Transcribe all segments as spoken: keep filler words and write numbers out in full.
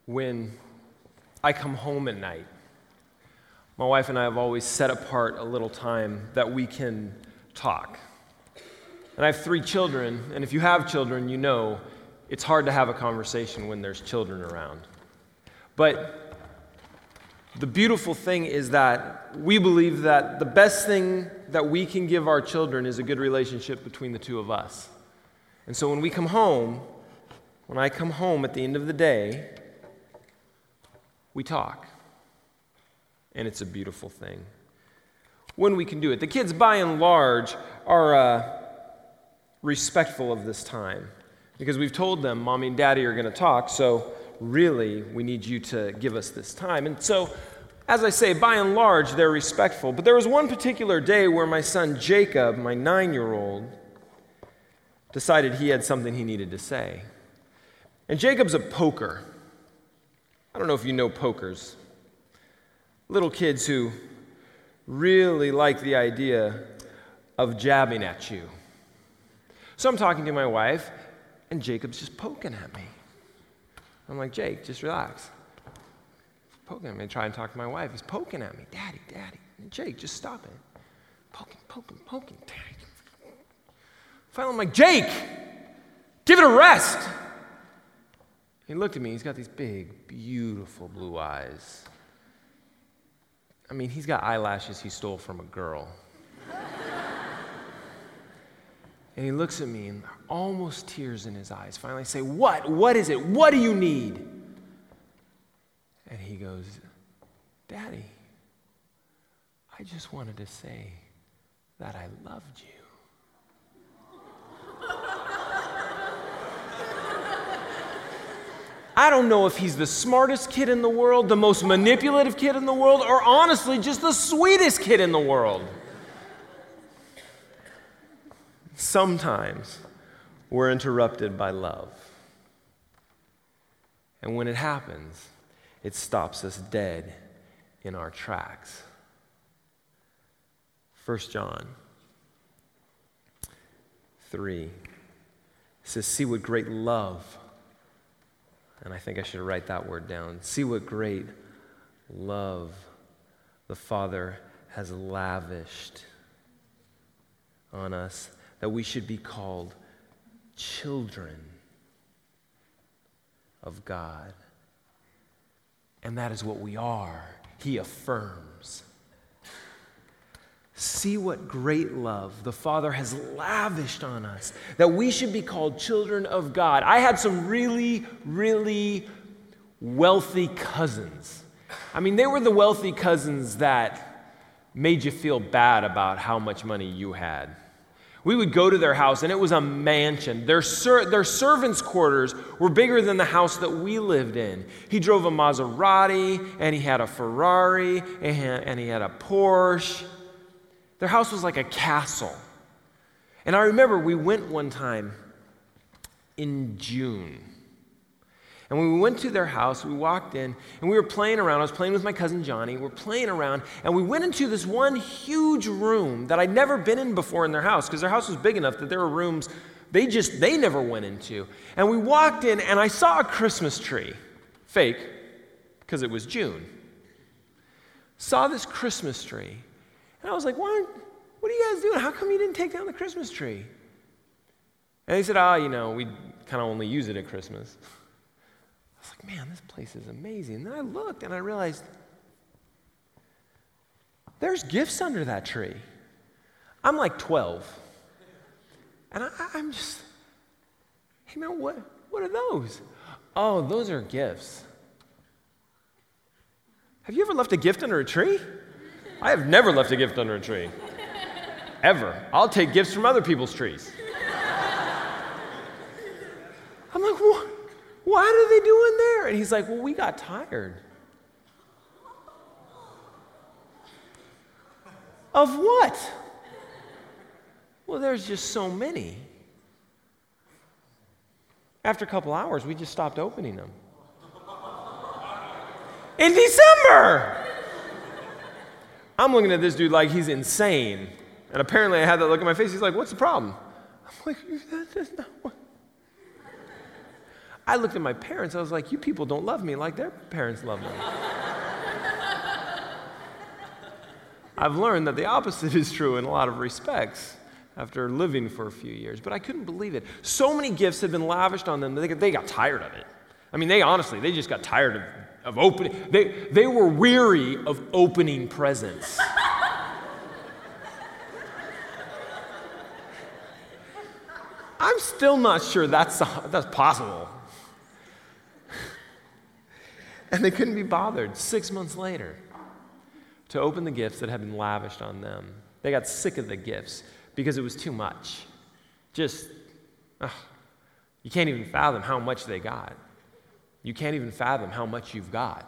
when I come home at night, my wife and I have always set apart a little time that we can talk. And I have three children, and if you have children, you know it's hard to have a conversation when there's children around. But the beautiful thing is that we believe that the best thing that we can give our children is a good relationship between the two of us. And so when we come home, when I come home at the end of the day, we talk. And it's a beautiful thing when we can do it. The kids, by and large, are uh, respectful of this time because we've told them, Mommy and Daddy are going to talk, so really, we need you to give us this time. And so, as I say, by and large, they're respectful. But there was one particular day where my son Jacob, my nine-year-old, decided he had something he needed to say. And Jacob's a poker. I don't know if you know pokers. Little kids who really like the idea of jabbing at you. So I'm talking to my wife, and Jacob's just poking at me. I'm like, Jake, just relax. He's poking at me. I try and talk to my wife. He's poking at me. Daddy, Daddy. And Jake, just stop it. Poking, poking, poking. Daddy. Finally, I'm like, Jake, give it a rest. He looked at me. He's got these big, beautiful blue eyes. I mean, he's got eyelashes he stole from a girl. And he looks at me, and there are almost tears in his eyes. Finally, I say, what? What is it? What do you need? And he goes, Daddy, I just wanted to say that I loved you. I don't know if he's the smartest kid in the world, the most manipulative kid in the world, or honestly, just the sweetest kid in the world. Sometimes we're interrupted by love. And when it happens, it stops us dead in our tracks. First John three says, see what great love, and I think I should write that word down. See what great love the Father has lavished on us, that we should be called children of God. And that is what we are. He affirms. See what great love the Father has lavished on us, that we should be called children of God. I had some really, really wealthy cousins. I mean, they were the wealthy cousins that made you feel bad about how much money you had. We would go to their house, and it was a mansion. Their, ser- their servants' quarters were bigger than the house that we lived in. He drove a Maserati, and he had a Ferrari, and he had, and he had a Porsche. Their house was like a castle. And I remember we went one time in June. And when we went to their house, we walked in, and we were playing around. I was playing with my cousin Johnny. We were playing around, and we went into this one huge room that I'd never been in before in their house, because their house was big enough that there were rooms they just, they never went into. And we walked in, and I saw a Christmas tree. Fake, because it was June. Saw this Christmas tree. And I was like, what, what are you guys doing? How come you didn't take down the Christmas tree? And they said, oh, you know, we kind of only use it at Christmas. I was like, man, this place is amazing. And then I looked and I realized there's gifts under that tree. I'm like twelve. And I, I'm just, hey man, what, what are those? Oh, those are gifts. Have you ever left a gift under a tree? I have never left a gift under a tree. Ever. I'll take gifts from other people's trees. I'm like, what? What are they doing there? And he's like, well, we got tired. Of what? Well, there's just so many. After a couple hours, we just stopped opening them. In December! I'm looking at this dude like he's insane. And apparently I had that look on my face. He's like, what's the problem? I'm like, that's not what... I looked at my parents, I was like, you people don't love me like their parents love me. I've learned that the opposite is true in a lot of respects after living for a few years, but I couldn't believe it. So many gifts had been lavished on them that they, they got tired of it. I mean, they honestly, they just got tired of, of opening. They, they were weary of opening presents. I'm still not sure that's, that's possible. And they couldn't be bothered six months later to open the gifts that had been lavished on them. They got sick of the gifts because it was too much. Just, ugh, you can't even fathom how much they got. You can't even fathom how much you've got.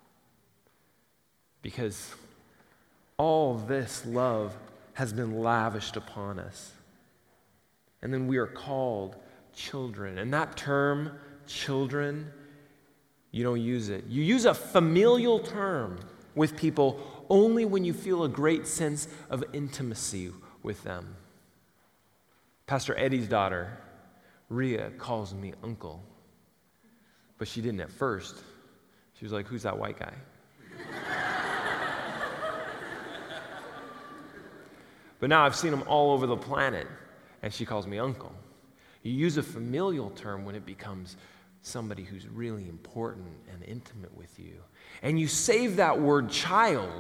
Because all this love has been lavished upon us. And then we are called children. And that term, children, you don't use it. You use a familial term with people only when you feel a great sense of intimacy with them. Pastor Eddie's daughter, Rhea, calls me uncle. But she didn't at first. She was like, who's that white guy? But now I've seen him all over the planet, and she calls me uncle. You use a familial term when it becomes somebody who's really important and intimate with you. And you save that word child.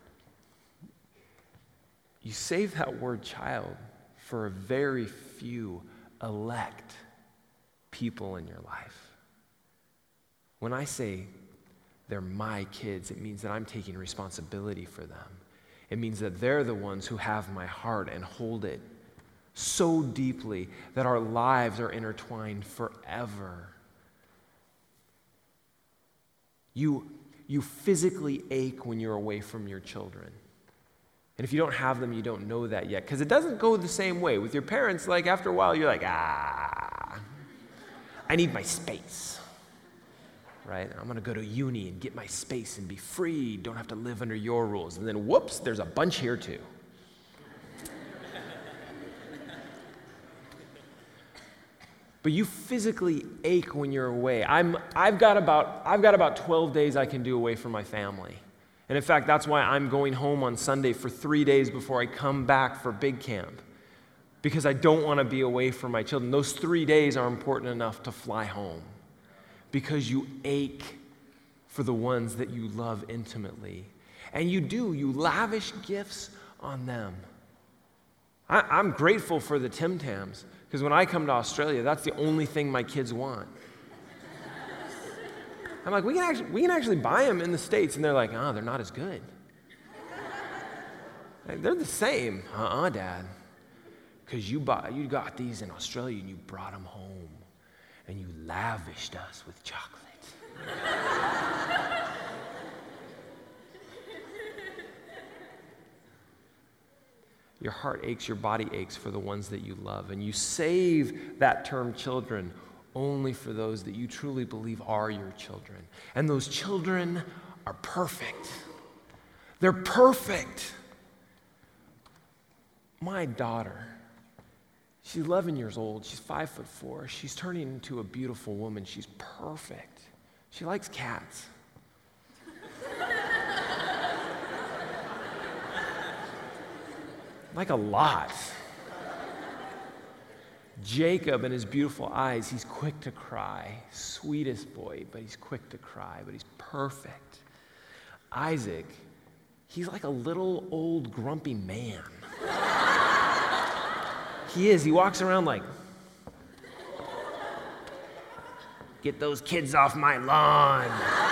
You save that word child for a very few elect people in your life. When I say they're my kids, it means that I'm taking responsibility for them. It means that they're the ones who have my heart and hold it so deeply that our lives are intertwined forever. You, you physically ache when you're away from your children. And if you don't have them, you don't know that yet. Because it doesn't go the same way. With your parents, like after a while, you're like, ah, I need my space. Right? I'm going to go to uni and get my space and be free. Don't have to live under your rules. And then, whoops, there's a bunch here too. But you physically ache when you're away. I'm, I've got about, I've got about twelve days I can do away from my family. And in fact, that's why I'm going home on Sunday for three days before I come back for big camp. Because I don't want to be away from my children. Those three days are important enough to fly home. Because you ache for the ones that you love intimately. And you do, you lavish gifts on them. I, I'm grateful for the Tim Tams, because when I come to Australia, that's the only thing my kids want. I'm like, we can actually, we can actually buy them in the States, and they're like, oh, they're not as good. Like, they're the same. Uh-uh, Dad. Because you, bought, you got these in Australia, and you brought them home. And you lavished us with chocolate. Your heart aches, your body aches for the ones that you love. And you save that term children only for those that you truly believe are your children. And those children are perfect. They're perfect. My daughter, she's eleven years old. She's five foot four. She's turning into a beautiful woman. She's perfect. She likes cats. Like a lot. Jacob and his beautiful eyes, he's quick to cry. Sweetest boy, but he's quick to cry, but he's perfect. Isaac, he's like a little old grumpy man. He is. He walks around like, get those kids off my lawn.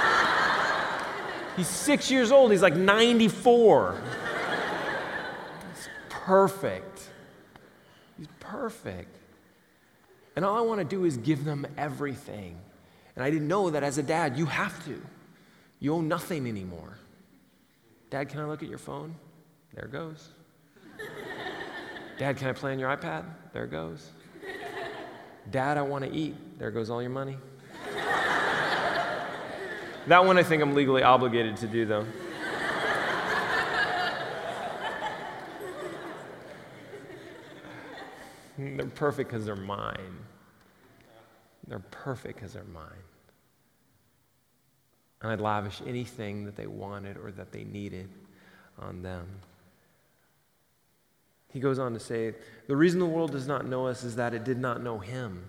He's six years old. He's like ninety-four. He's perfect. He's perfect. And all I want to do is give them everything. And I didn't know that as a dad, you have to. You own nothing anymore. Dad, can I look at your phone? There it goes. Dad, can I play on your iPad? There it goes. Dad, I want to eat. There goes all your money. That one I think I'm legally obligated to do, though. They're perfect because they're mine. They're perfect because they're mine. And I'd lavish anything that they wanted or that they needed on them. He goes on to say, the reason the world does not know us is that it did not know him.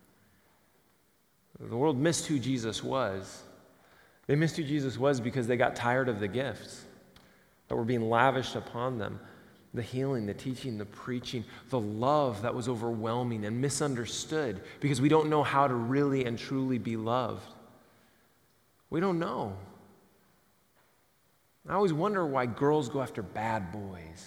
The world missed who Jesus was. They missed who Jesus was because they got tired of the gifts that were being lavished upon them. The healing, the teaching, the preaching, the love that was overwhelming and misunderstood because we don't know how to really and truly be loved. We don't know. I always wonder why girls go after bad boys.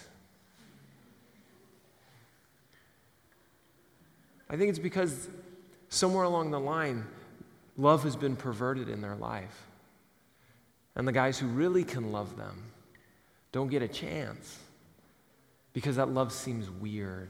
I think it's because somewhere along the line, love has been perverted in their life. And the guys who really can love them don't get a chance because that love seems weird.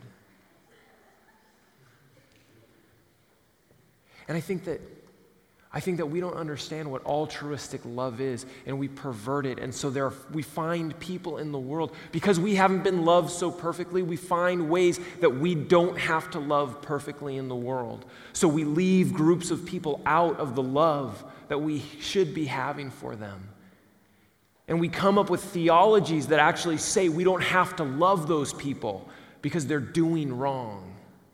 And I think that I think that we don't understand what altruistic love is, and we pervert it. And so there are, we find people in the world, because we haven't been loved so perfectly, we find ways that we don't have to love perfectly in the world. So we leave groups of people out of the love that we should be having for them. And we come up with theologies that actually say we don't have to love those people because they're doing wrong.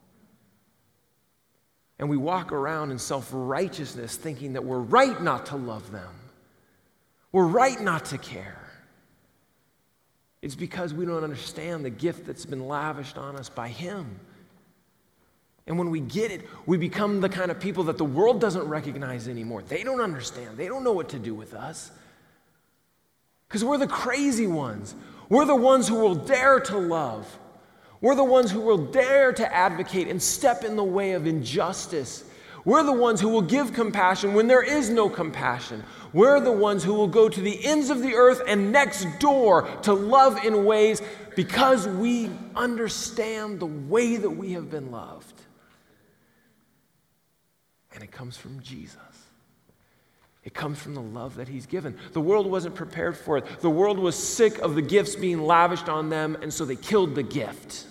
And we walk around in self-righteousness thinking that we're right not to love them. We're right not to care. It's because we don't understand the gift that's been lavished on us by him. And when we get it, we become the kind of people that the world doesn't recognize anymore. They don't understand. They don't know what to do with us. Because we're the crazy ones. We're the ones who will dare to love. We're the ones who will dare to advocate and step in the way of injustice. We're the ones who will give compassion when there is no compassion. We're the ones who will go to the ends of the earth and next door to love in ways because we understand the way that we have been loved. And it comes from Jesus. It comes from the love that he's given. The world wasn't prepared for it. The world was sick of the gifts being lavished on them, and so they killed the gift.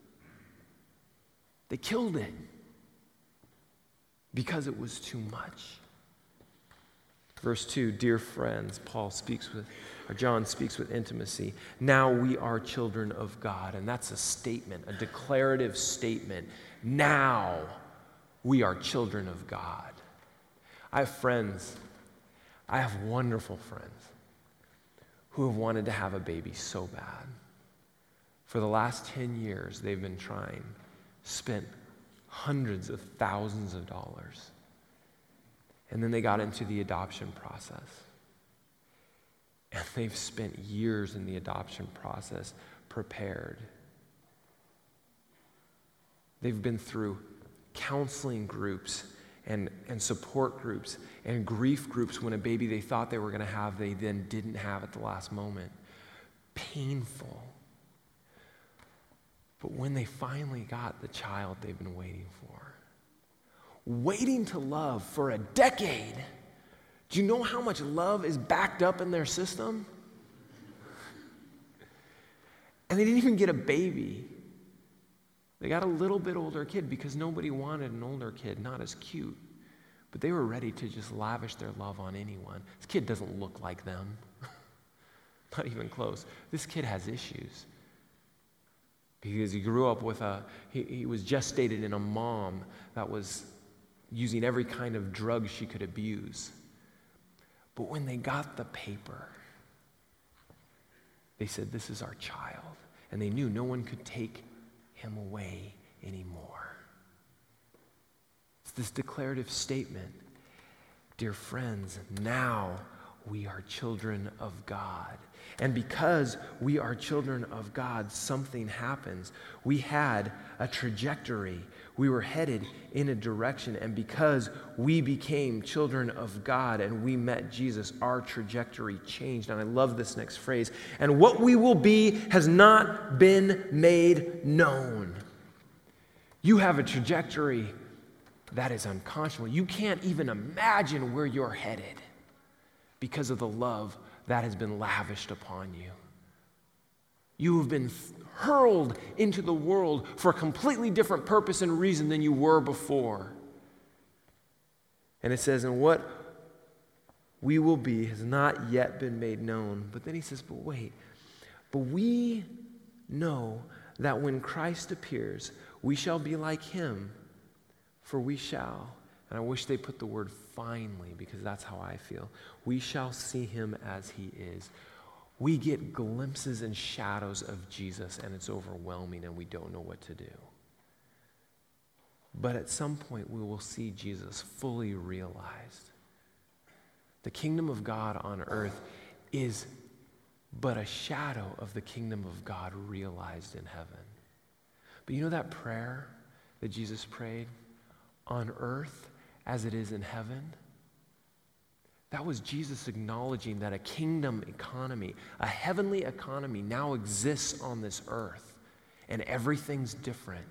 They killed it because it was too much. Verse two, dear friends, Paul speaks with, or John speaks with intimacy. Now we are children of God. And that's a statement, a declarative statement. Now we are children of God. I have friends, I have wonderful friends who have wanted to have a baby so bad. For the last ten years, they've been trying, spent hundreds of thousands of dollars. And then they got into the adoption process. And they've spent years in the adoption process prepared. They've been through counseling groups and, and support groups and grief groups when a baby they thought they were going to have, they then didn't have at the last moment. Painful. But when they finally got the child they've been waiting for, waiting to love for a decade, do you know how much love is backed up in their system? And they didn't even get a baby. They got a little bit older kid because nobody wanted an older kid, not as cute. But they were ready to just lavish their love on anyone. This kid doesn't look like them. Not even close. This kid has issues. Because he grew up with a, he, he was gestated in a mom that was using every kind of drug she could abuse. But when they got the paper, they said, this is our child. And they knew no one could take him away anymore. It's this declarative statement. Dear friends, now we are children of God. And because we are children of God, something happens. We had a trajectory. We were headed in a direction. And because we became children of God and we met Jesus, our trajectory changed. And I love this next phrase. And what we will be has not been made known. You have a trajectory that is unconscionable. You can't even imagine where you're headed because of the love that has been lavished upon you. You have been hurled into the world for a completely different purpose and reason than you were before. And it says, and what we will be has not yet been made known. But then he says, but wait, but we know that when Christ appears, we shall be like him, for we shall. And I wish they put the word finally, because that's how I feel. We shall see him as he is. We get glimpses and shadows of Jesus, and it's overwhelming, and we don't know what to do. But at some point, we will see Jesus fully realized. The kingdom of God on earth is but a shadow of the kingdom of God realized in heaven. But you know that prayer that Jesus prayed, on earth as it is in heaven? That was Jesus acknowledging that a kingdom economy, a heavenly economy now exists on this earth, and everything's different.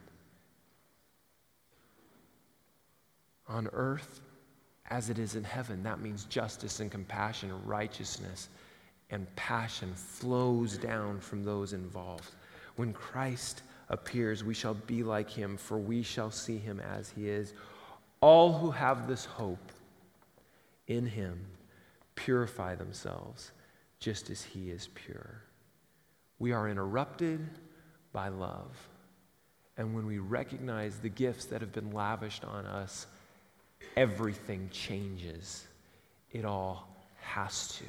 On earth as it is in heaven, that means justice and compassion, righteousness and passion flows down from those involved. When Christ appears, we shall be like him, for we shall see him as he is. All who have this hope in him purify themselves just as he is pure. We are interrupted by love. And when we recognize the gifts that have been lavished on us, everything changes. It all has to.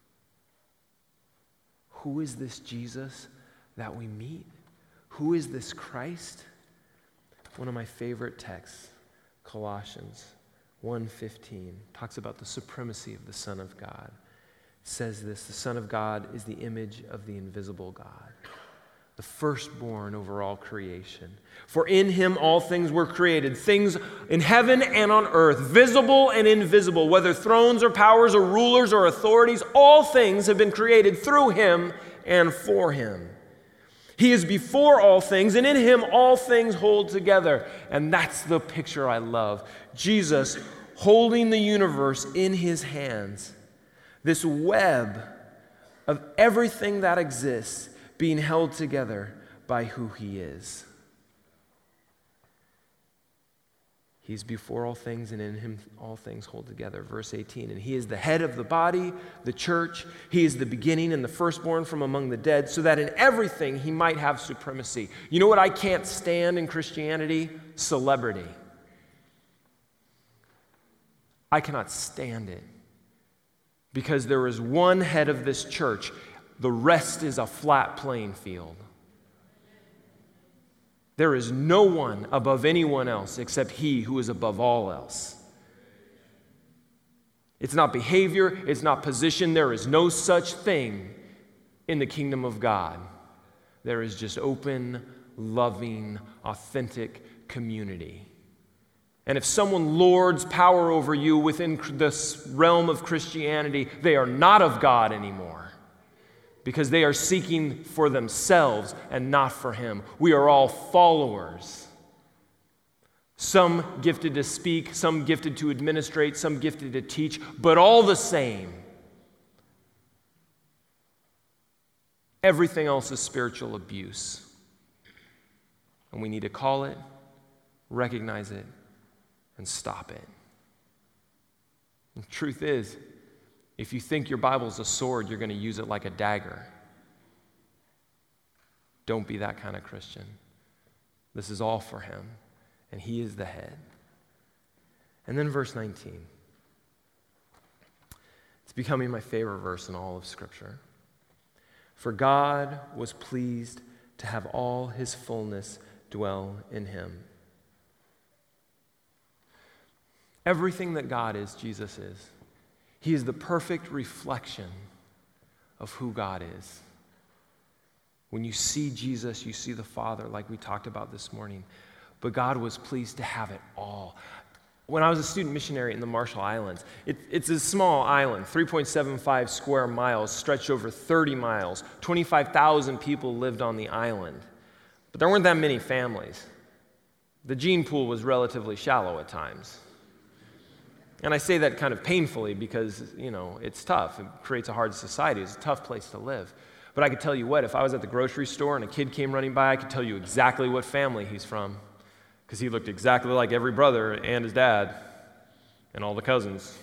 Who is this Jesus that we meet? Who is this Christ? One of my favorite texts, Colossians one fifteen, talks about the supremacy of the Son of God. It says this, the Son of God is the image of the invisible God, the firstborn over all creation. For in him all things were created, things in heaven and on earth, visible and invisible, whether thrones or powers or rulers or authorities, all things have been created through him and for him. He is before all things, and in him all things hold together. And that's the picture I love. Jesus holding the universe in his hands. This web of everything that exists being held together by who he is. He's before all things, and in him all things hold together. Verse eighteen, and he is the head of the body, the church. He is the beginning and the firstborn from among the dead, so that in everything he might have supremacy. You know what I can't stand in Christianity? Celebrity. I cannot stand it. Because there is one head of this church. The rest is a flat playing field. There is no one above anyone else except he who is above all else. It's not behavior, it's not position. There is no such thing in the kingdom of God. There is just open, loving, authentic community. And if someone lords power over you within this realm of Christianity, they are not of God anymore. Because they are seeking for themselves and not for him. We are all followers. Some gifted to speak, some gifted to administrate, some gifted to teach, but all the same. Everything else is spiritual abuse. And we need to call it, recognize it, and stop it. The truth is, if you think your Bible's a sword, you're going to use it like a dagger. Don't be that kind of Christian. This is all for him, and he is the head. And then verse nineteen. It's becoming my favorite verse in all of Scripture. For God was pleased to have all his fullness dwell in him. Everything that God is, Jesus is. He is the perfect reflection of who God is. When you see Jesus, you see the Father, like we talked about this morning. But God was pleased to have it all. When I was a student missionary in the Marshall Islands, it, it's a small island, three point seven five square miles, stretched over thirty miles. twenty-five thousand people lived on the island. But there weren't that many families. The gene pool was relatively shallow at times. And I say that kind of painfully because, you know, it's tough. It creates a hard society. It's a tough place to live. But I could tell you what, if I was at the grocery store and a kid came running by, I could tell you exactly what family he's from because he looked exactly like every brother and his dad. and all the cousins.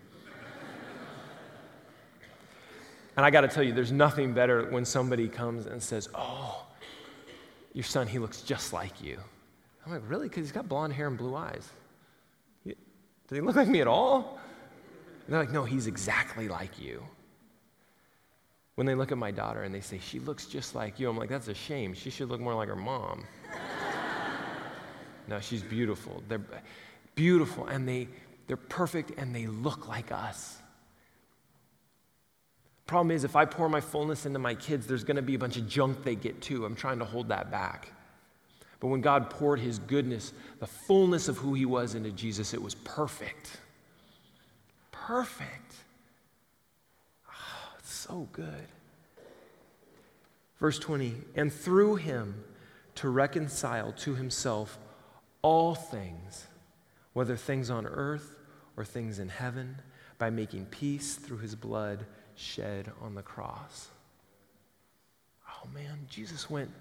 And I got to tell you, there's nothing better when somebody comes and says, oh, your son, he looks just like you. I'm like, really? Because he's got blonde hair and blue eyes. Does he look like me at all? And they're like, no, he's exactly like you. When they look at my daughter and they say, she looks just like you, I'm like, that's a shame. She should look more like her mom. No, she's beautiful. They're beautiful, and they, they're perfect, and they look like us. Problem is, if I pour my fullness into my kids, there's going to be a bunch of junk they get too. I'm trying to hold that back. But when God poured his goodness, the fullness of who he was into Jesus, it was perfect. Perfect. Oh, it's so good. Verse twenty, and through him to reconcile to himself all things, whether things on earth or things in heaven, by making peace through his blood shed on the cross. Oh man, Jesus went,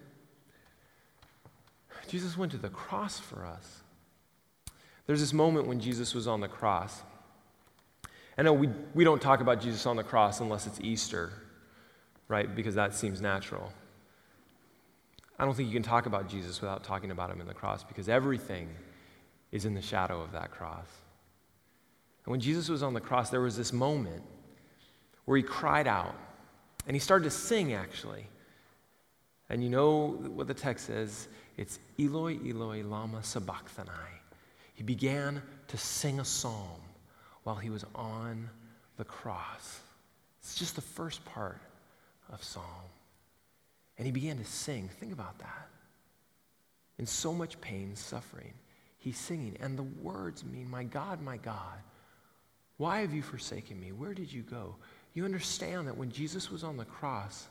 Jesus went to the cross for us. There's this moment when Jesus was on the cross. I know we, we don't talk about Jesus on the cross unless it's Easter, right? Because that seems natural. I don't think you can talk about Jesus without talking about him in the cross, because everything is in the shadow of that cross. And when Jesus was on the cross, there was this moment where he cried out, and he started to sing, actually. And you know what the text says? It's Eloi, Eloi, lama sabachthani. He began to sing a psalm while he was on the cross. It's just the first part of Psalm. And he began to sing. Think about that. In so much pain, suffering, he's singing. And the words mean, my God, my God, why have you forsaken me? Where did you go? You understand that when Jesus was on the cross,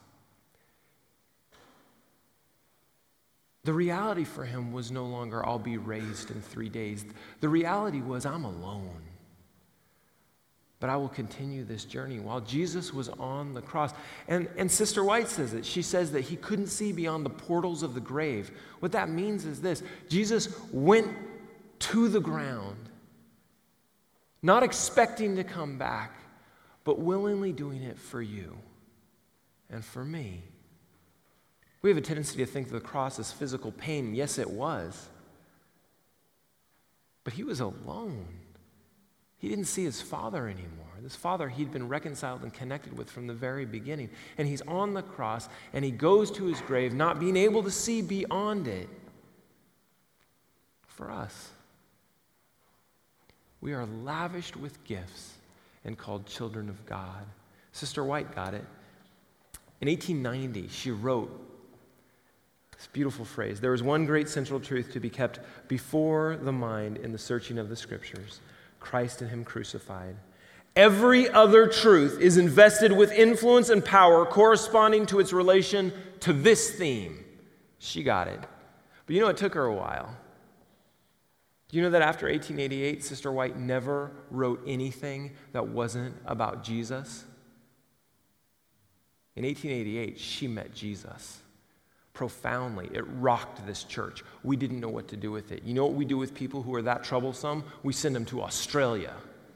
the reality for him was no longer, I'll be raised in three days. The reality was, I'm alone. But I will continue this journey. While Jesus was on the cross, and, and Sister White says it, she says that he couldn't see beyond the portals of the grave. What that means is this: Jesus went to the ground, not expecting to come back, but willingly doing it for you and for me. We have a tendency to think of the cross as physical pain. Yes, it was. But he was alone. He didn't see his Father anymore. This Father he'd been reconciled and connected with from the very beginning. And he's on the cross, and he goes to his grave, not being able to see beyond it. For us, we are lavished with gifts and called children of God. Sister White got it. In eighteen ninety, she wrote this beautiful phrase: there is one great central truth to be kept before the mind in the searching of the Scriptures, Christ and him crucified. Every other truth is invested with influence and power corresponding to its relation to this theme. She got it. But you know, it took her a while. Do you know that after eighteen eighty-eight, Sister White never wrote anything that wasn't about Jesus? In eighteen eighty-eight, she met Jesus profoundly. It rocked this church. We didn't know what to do with it. You know what we do with people who are that troublesome? We send them to Australia.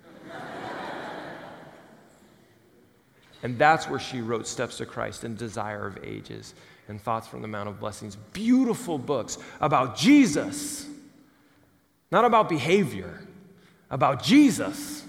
And that's where she wrote Steps to Christ and Desire of Ages and Thoughts from the Mount of Blessings. Beautiful books about Jesus. Not about behavior, about Jesus.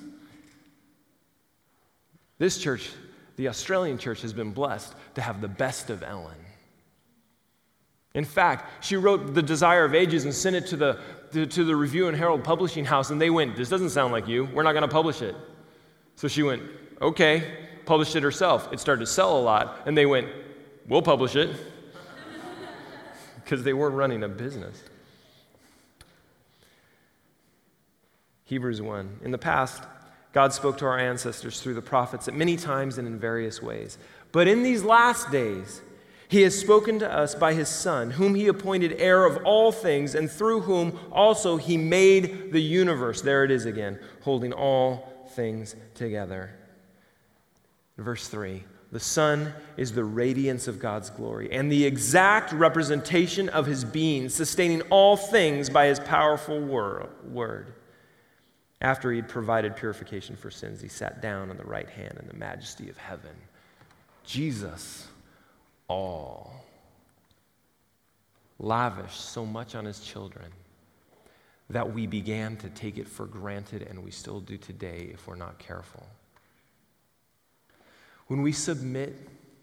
This church, the Australian church, has been blessed to have the best of Ellen. In fact, she wrote The Desire of Ages and sent it to the, to, to the Review and Herald Publishing House, and they went, this doesn't sound like you. We're not going to publish it. So she went, okay, published it herself. It started to sell a lot, and they went, we'll publish it. Because they were running a business. Hebrews one. In the past, God spoke to our ancestors through the prophets at many times and in various ways. But in these last days, he has spoken to us by his Son, whom he appointed heir of all things, and through whom also he made the universe. There it is again, holding all things together. Verse three, the Son is the radiance of God's glory and the exact representation of his being, sustaining all things by his powerful word. After he'd provided purification for sins, he sat down on the right hand in the majesty of heaven. Jesus, all, lavished so much on his children that we began to take it for granted, and we still do today if we're not careful. When we submit,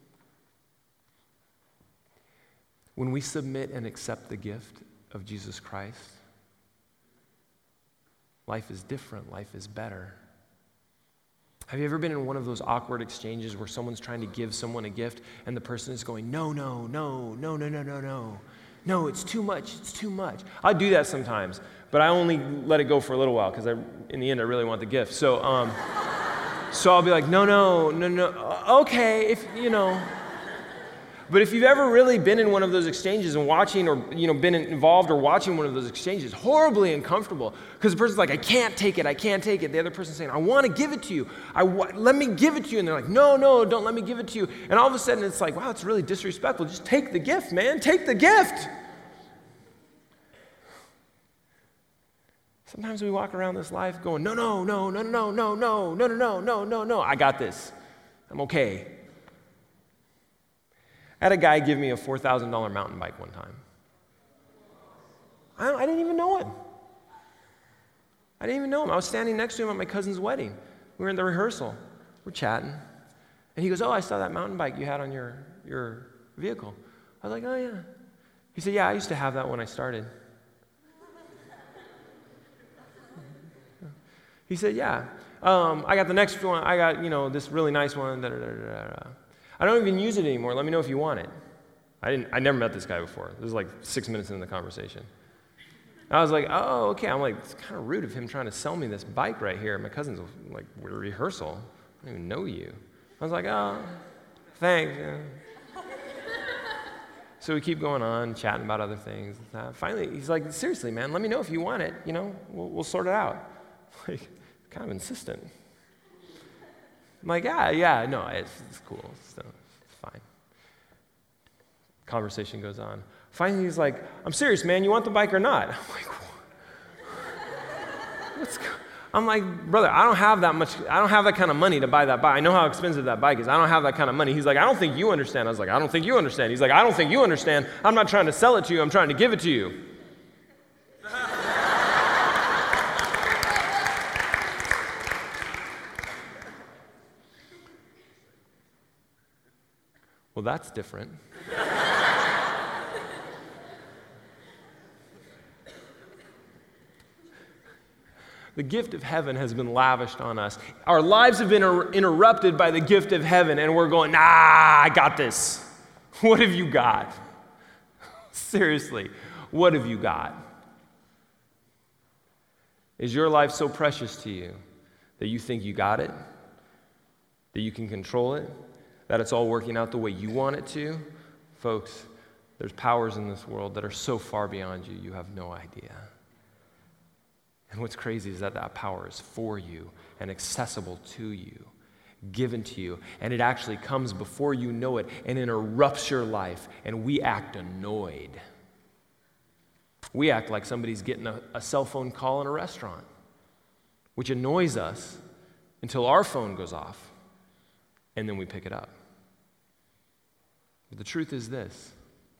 when we submit and accept the gift of Jesus Christ, life is different, life is better. Have you ever been in one of those awkward exchanges where someone's trying to give someone a gift and the person is going, no, no, no, no, no, no, no, no. No, it's too much, it's too much. I do that sometimes, but I only let it go for a little while because I, in the end, I really want the gift. So, um, so I'll be like, no, no, no, no, okay, if, you know. But if you've ever really been in one of those exchanges and watching or, you know, been involved or watching one of those exchanges, horribly uncomfortable because the person's like, I can't take it, I can't take it. The other person's saying, I want to give it to you. I wa- let me give it to you. And they're like, no, no, don't let me give it to you. And all of a sudden it's like, wow, it's really disrespectful. Just take the gift, man. Take the gift. Sometimes we walk around this life going, no, no, no, no, no, no, no, no, no, no, no, no, no. I got this. I'm okay. I had a guy give me a four thousand dollars mountain bike one time. I, I didn't even know him. I didn't even know him. I was standing next to him at my cousin's wedding. We were in the rehearsal. We're chatting. And he goes, oh, I saw that mountain bike you had on your, your vehicle. I was like, oh, yeah. He said, yeah, I used to have that when I started. He said, yeah. Um, I got the next one. I got, you know, this really nice one. Da, da, da, da, da. I don't even use it anymore. Let me know if you want it. I didn't. I never met this guy before. This was like six minutes into the conversation. I was like, oh, okay. I'm like, it's kind of rude of him trying to sell me this bike right here. My cousin's like, we're at rehearsal. I don't even know you. I was like, oh, thanks. Yeah. So we keep going on, chatting about other things. Uh, finally, he's like, seriously, man, let me know if you want it. You know, we'll, we'll sort it out. Like, kind of insistent. I'm like, yeah, yeah, no, it's, it's cool. So it's fine. Conversation goes on. Finally, he's like, I'm serious, man. You want the bike or not? I'm like, what's go-? I'm like, brother, I don't have that much. I don't have that kind of money to buy that bike. I know how expensive that bike is. I don't have that kind of money. He's like, I don't think you understand. I was like, I don't think you understand. He's like, I don't think you understand. I'm not trying to sell it to you. I'm trying to give it to you. Well, that's different. The gift of heaven has been lavished on us. Our lives have been er- interrupted by the gift of heaven, and we're going, nah, I got this. What have you got? Seriously, what have you got? Is your life so precious to you that you think you got it? That you can control it? That it's all working out the way you want it to? Folks, there's powers in this world that are so far beyond you, you have no idea. And what's crazy is that that power is for you and accessible to you, given to you, and it actually comes before you know it and interrupts your life, and we act annoyed. We act like somebody's getting a, a cell phone call in a restaurant, which annoys us until our phone goes off, and then we pick it up. But the truth is this: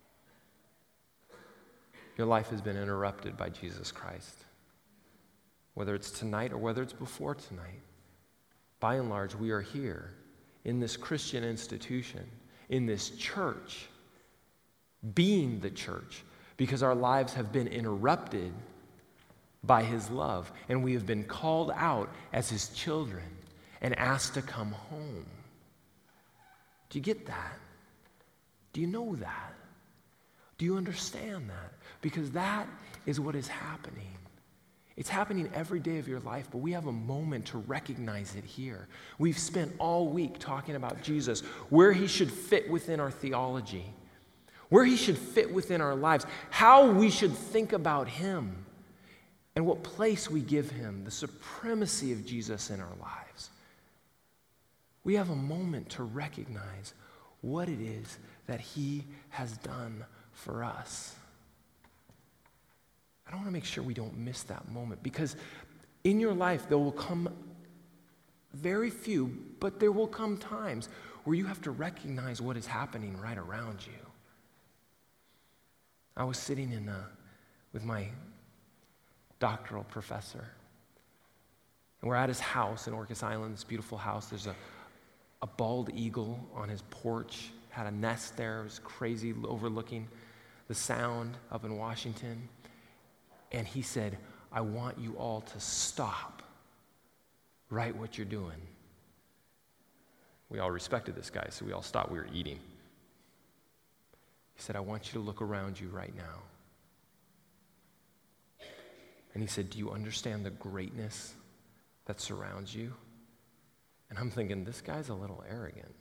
your life has been interrupted by Jesus Christ. Whether it's tonight or whether it's before tonight, by and large, we are here in this Christian institution, in this church, being the church, because our lives have been interrupted by His love, and we have been called out as His children and asked to come home. Do you get that? Do you know that? Do you understand that? Because that is what is happening. It's happening every day of your life, but we have a moment to recognize it here. We've spent all week talking about Jesus, where He should fit within our theology, where He should fit within our lives, how we should think about Him, and what place we give Him, the supremacy of Jesus in our lives. We have a moment to recognize what it is that He has done for us. I want to make sure we don't miss that moment, because in your life, there will come very few, but there will come times where you have to recognize what is happening right around you. I was sitting in a, with my doctoral professor, and we're at his house in Orcas Island, this beautiful house. There's a, a bald eagle on his porch, had a nest there. It was crazy, overlooking the Sound up in Washington. And he said, I want you all to stop right what you're doing. We all respected this guy, so we all stopped. We were eating. He said, I want you to look around you right now. And he said, do you understand the greatness that surrounds you? And I'm thinking, this guy's a little arrogant.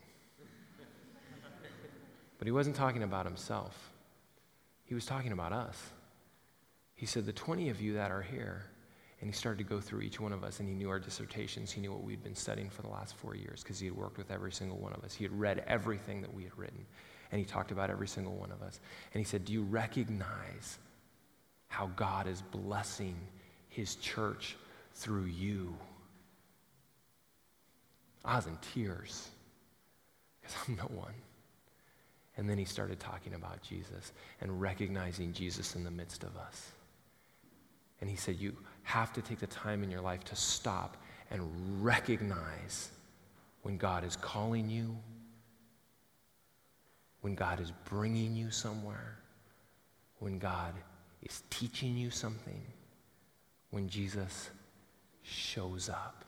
But he wasn't talking about himself. He was talking about us. He said, the twenty of you that are here, and he started to go through each one of us, and he knew our dissertations. He knew what we'd been studying for the last four years because he had worked with every single one of us. He had read everything that we had written, and he talked about every single one of us. And he said, do you recognize how God is blessing his church through you? I was in tears because I'm no one. And then he started talking about Jesus and recognizing Jesus in the midst of us. And he said, you have to take the time in your life to stop and recognize when God is calling you, when God is bringing you somewhere, when God is teaching you something, when Jesus shows up.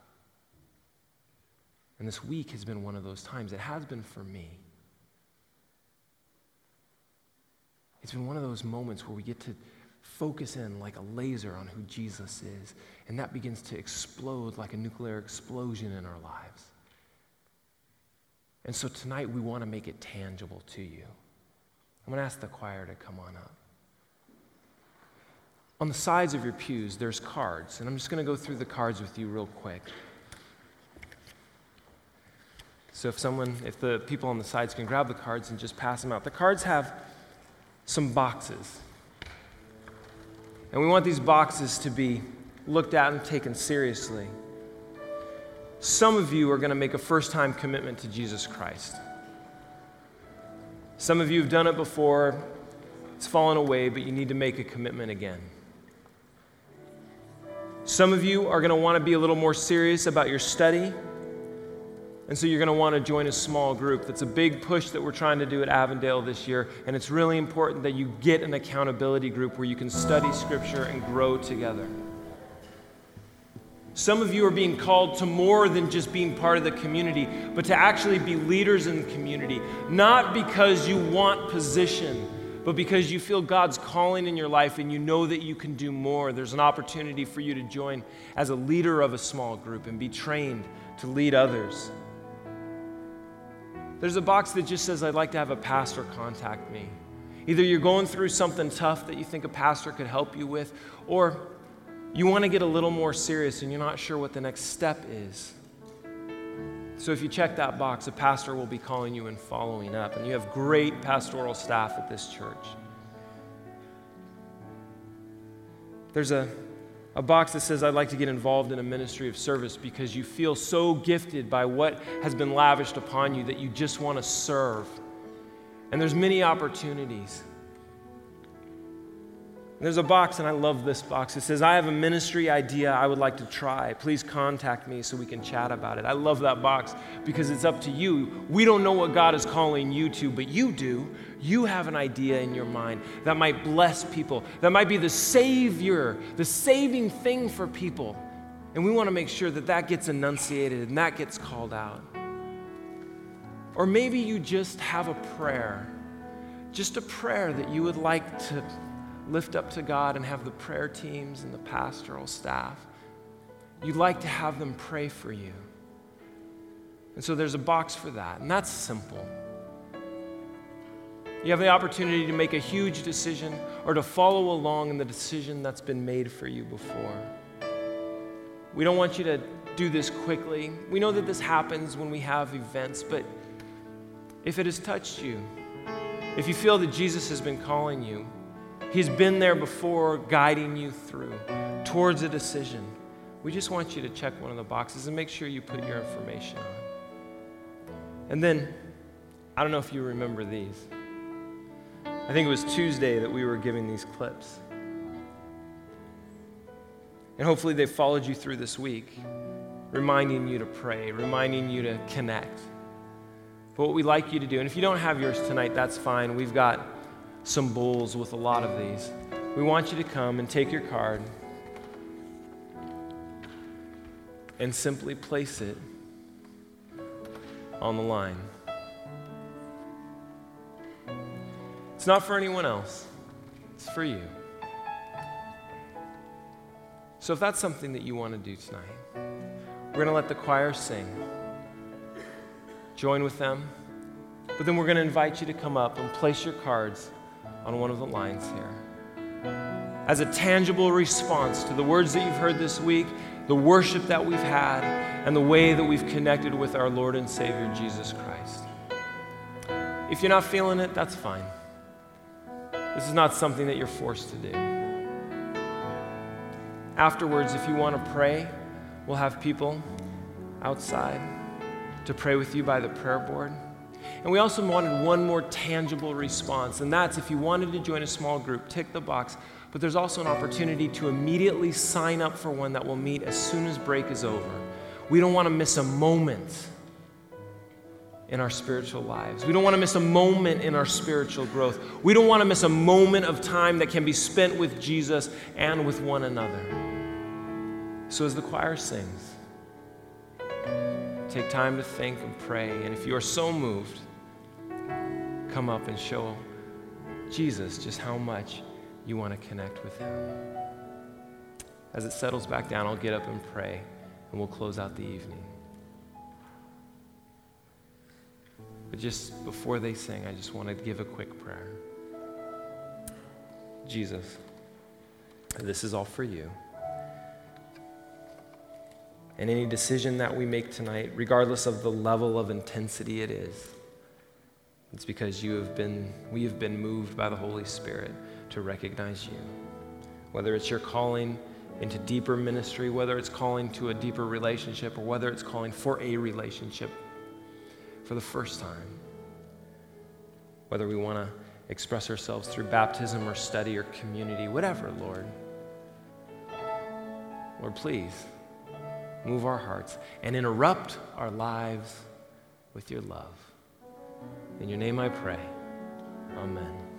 And this week has been one of those times. It has been for me. It's been one of those moments where we get to focus in like a laser on who Jesus is, and that begins to explode like a nuclear explosion in our lives. And so tonight we want to make it tangible to you. I'm going to ask the choir to come on up. On the sides of your pews, there's cards, and I'm just going to go through the cards with you real quick. So if someone, if the people on the sides can grab the cards and just pass them out. The cards have some boxes. And we want these boxes to be looked at and taken seriously. Some of you are going to make a first-time commitment to Jesus Christ. Some of you have done it before. It's fallen away, but you need to make a commitment again. Some of you are going to want to be a little more serious about your study. And so you're going to want to join a small group. That's a big push that we're trying to do at Avondale this year. And it's really important that you get an accountability group where you can study Scripture and grow together. Some of you are being called to more than just being part of the community, but to actually be leaders in the community. Not because you want position, but because you feel God's calling in your life and you know that you can do more. There's an opportunity for you to join as a leader of a small group and be trained to lead others. There's a box that just says, I'd like to have a pastor contact me. Either you're going through something tough that you think a pastor could help you with, or you want to get a little more serious and you're not sure what the next step is. So if you check that box, a pastor will be calling you and following up. And you have great pastoral staff at this church. There's a A box that says, I'd like to get involved in a ministry of service because you feel so gifted by what has been lavished upon you that you just want to serve. And there's many opportunities. And there's a box, and I love this box. It says, I have a ministry idea I would like to try. Please contact me so we can chat about it. I love that box because it's up to you. We don't know what God is calling you to, but you do. You have an idea in your mind that might bless people, that might be the savior, the saving thing for people. And we want to make sure that that gets enunciated and that gets called out. Or maybe you just have a prayer, just a prayer that you would like to lift up to God and have the prayer teams and the pastoral staff. You'd like to have them pray for you. And so there's a box for that, and that's simple. You have the opportunity to make a huge decision or to follow along in the decision that's been made for you before. We don't want you to do this quickly. We know that this happens when we have events, but if it has touched you, if you feel that Jesus has been calling you, He's been there before, guiding you through towards a decision, we just want you to check one of the boxes and make sure you put your information on. And then, I don't know if you remember these. I think it was Tuesday that we were giving these clips. And hopefully they followed you through this week, reminding you to pray, reminding you to connect. But what we'd like you to do, and if you don't have yours tonight, that's fine. We've got some bowls with a lot of these. We want you to come and take your card and simply place it on the line. It's not for anyone else. It's for you. So if that's something that you want to do tonight, we're going to let the choir sing. Join with them. But then we're going to invite you to come up and place your cards on one of the lines here. As a tangible response to the words that you've heard this week, the worship that we've had, and the way that we've connected with our Lord and Savior, Jesus Christ. If you're not feeling it, that's fine. This is not something that you're forced to do. Afterwards, if you want to pray, we'll have people outside to pray with you by the prayer board. And we also wanted one more tangible response, and that's if you wanted to join a small group, tick the box. But there's also an opportunity to immediately sign up for one that will meet as soon as break is over. We don't want to miss a moment in our spiritual lives. We don't want to miss a moment in our spiritual growth. We don't want to miss a moment of time that can be spent with Jesus and with one another. So as the choir sings, take time to think and pray. And if you are so moved, come up and show Jesus just how much you want to connect with him. As it settles back down, I'll get up and pray, and we'll close out the evening. But just before they sing, I just want to give a quick prayer. Jesus, this is all for you. And any decision that we make tonight, regardless of the level of intensity it is, it's because you have been, we have been moved by the Holy Spirit to recognize you. Whether it's your calling into deeper ministry, whether it's calling to a deeper relationship, or whether it's calling for a relationship for the first time. Whether we want to express ourselves through baptism or study or community, whatever, Lord. Lord, please move our hearts and interrupt our lives with your love. In your name I pray. Amen.